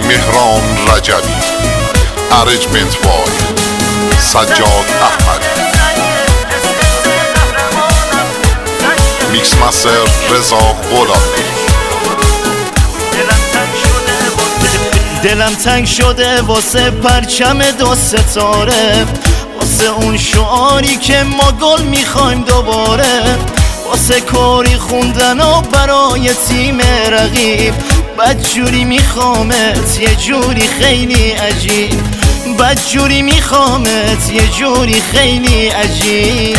مهران رجبی، ارنجمنت وای سجاد احمدی، میکس مستر رضا غلامی. دلم تنگ شده واسه پرچم دو ستاره، واسه اون شعاری که ما گل میخوایم دوباره، واسه کاری خوندن و برای تیم رقیب. بدجوری میخوامت یه جوری خیلی عجیب، بدجوری میخوامت یه جوری خیلی عجیب.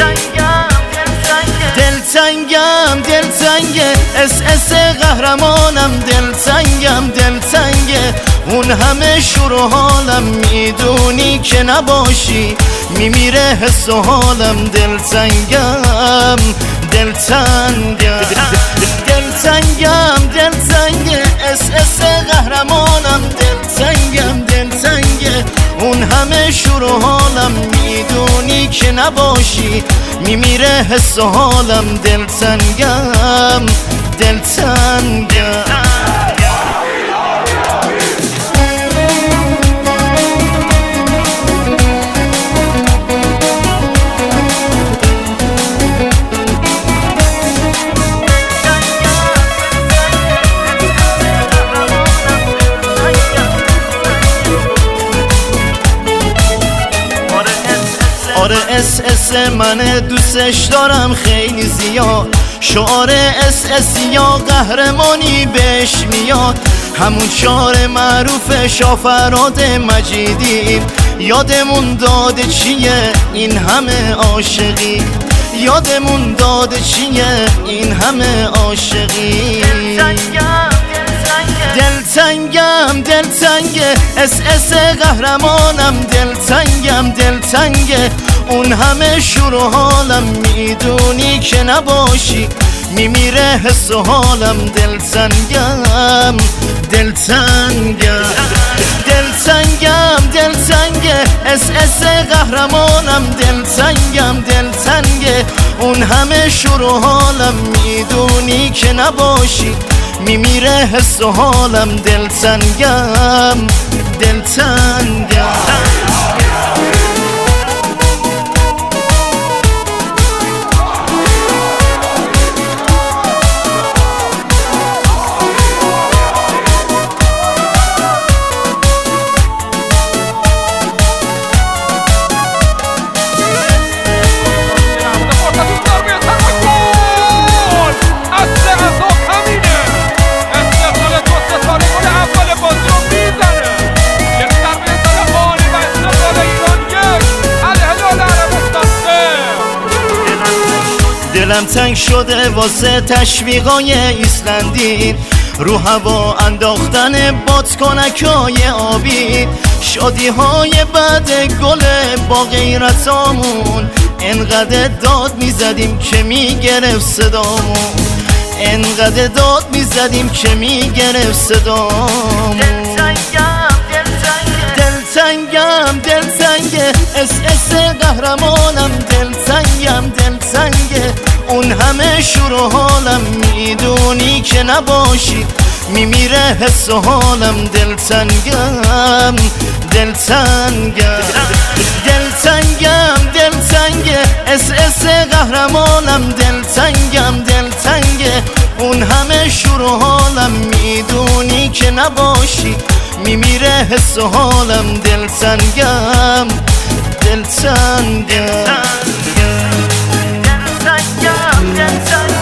دلتنگم دلتنگه اس قهرمانم، دلتنگم دلتنگه اون همه شور و حالم، میدونی که نباشی میمیره حس و حالم. دلتنگم دلتنگم دلتنگم دلتنگه اس قهرمانم، دلتنگم دلتنگه اون همه شور و حالم، میدونی که نباشی میمیره حس و حالم. دلتنگم دلتنگم. آره اس من دوستش دارم خیلی زیاد، شعار اس یا قهرمانی بهش میاد. همون شعار معروف شافراد مجیدی، یادمون داده چیه این همه عاشقی، یادمون داده چیه این همه عاشقی. دلتنگم دلتنگه اس قهرمانم، دلتنگم دلتنگه اون همه شور و حالم، میدونی که نباشی میمیره حس و حالم. دلتنگم دلتنگم دلتنگم دلتنگه اس قهرمانم، دلتنگم دلتنگه اون همه شور و حالم، میدونی که نباشی میمیره حس و حالم. دلتنگم دلتنگم. دلم تنگ شده واسه تشویقای ایسلندی، رو هوا انداختن بادکنکای آبی، شادی های بعد گل با غیرتامون. انقدر داد میزدیم که میگرفت صدامون، انقدر داد میزدیم که میگرفت صدامون. دلتنگم دلتنگه اس قهرمانم، دلتنگم دلتنگه اون همه شور و حالم، میدونی که نباشی میمیره حس و حالم. دلتنگم دلتنگم دلتنگم دلتنگه اس قهرمانم، دلتنگم دلتنگه اون همه شور و حالم، میدونی که نباشی میمیره حس و حالم. دلتنگم دلتنگم دلتنگم دلتنگم.